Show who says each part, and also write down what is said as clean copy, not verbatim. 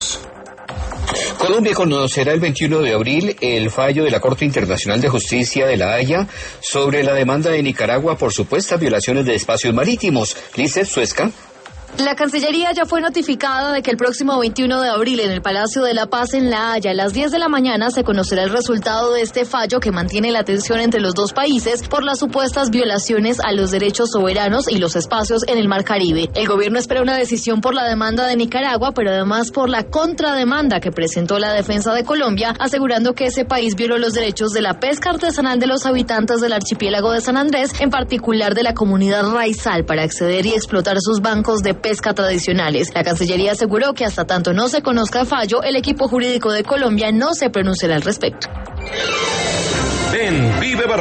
Speaker 1: Colombia conocerá el 21 de abril el fallo de la Corte Internacional de Justicia de La Haya sobre la demanda de Nicaragua por supuestas violaciones de espacios marítimos. Lizeth Suezca.
Speaker 2: La Cancillería ya fue notificada de que el próximo 21 de abril en el Palacio de la Paz en La Haya a las 10 de la mañana se conocerá el resultado de este fallo que mantiene la tensión entre los dos países por las supuestas violaciones a los derechos soberanos y los espacios en el Mar Caribe. El gobierno espera una decisión por la demanda de Nicaragua, pero además por la contrademanda que presentó la defensa de Colombia, asegurando que ese país violó los derechos de la pesca artesanal de los habitantes del archipiélago de San Andrés, en particular de la comunidad raizal, para acceder y explotar sus bancos de pesca tradicionales. La Cancillería aseguró que hasta tanto no se conozca el fallo, el equipo jurídico de Colombia no se pronunciará al respecto.
Speaker 3: En Vive